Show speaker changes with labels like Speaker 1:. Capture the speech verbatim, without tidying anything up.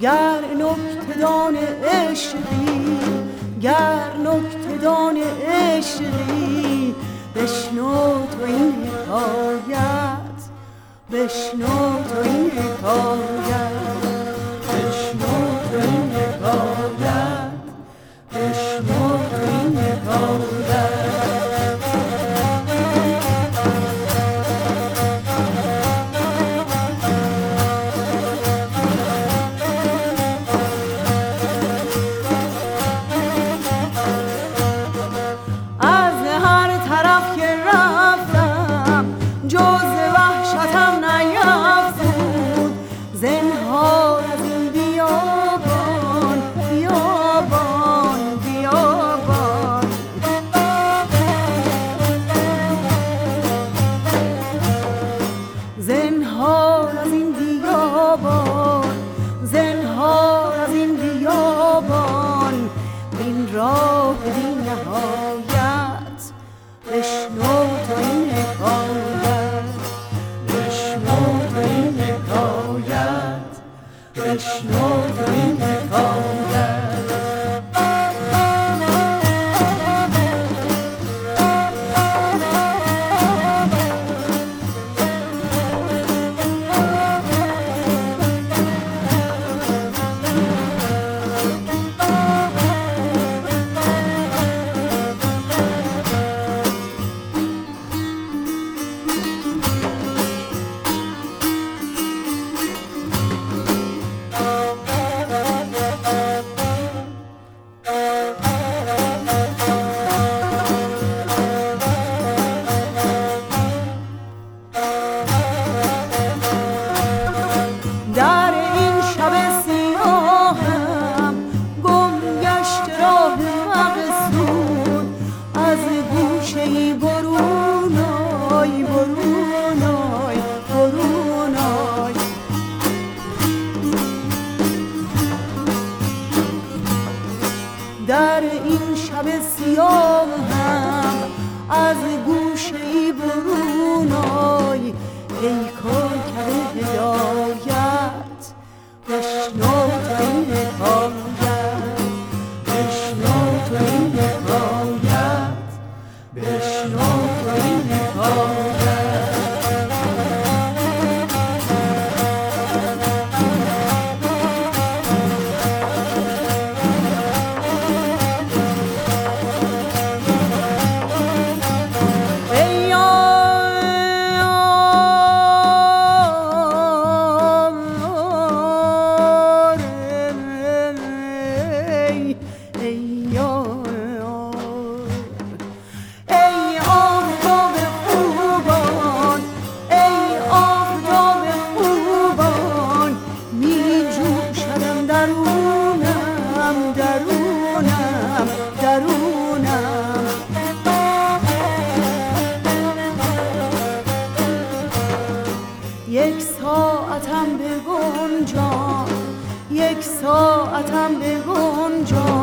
Speaker 1: گر نکته دان عشقی، گر نکته دان عشقی، بشنو تو این حکایت، بشنو تو این حکایت، بشنو تو این حکایت، بشنو تو این حکایت. زنهار از این بیابان، زنهار از این بیابان، این راه بی نهایت، بشنو تو این حکایت، بشنو تو این حکایت، بشنو تو این حکایت. در این شب سیاه هم از گوشه‌ای برون آی، ای کوکب هدایت، بشنو تو این حکایت، بشنو تو این حکایت، بشنو تو این حکایت. یک ساعتم بگنجان، یک ساعتم بگنجان،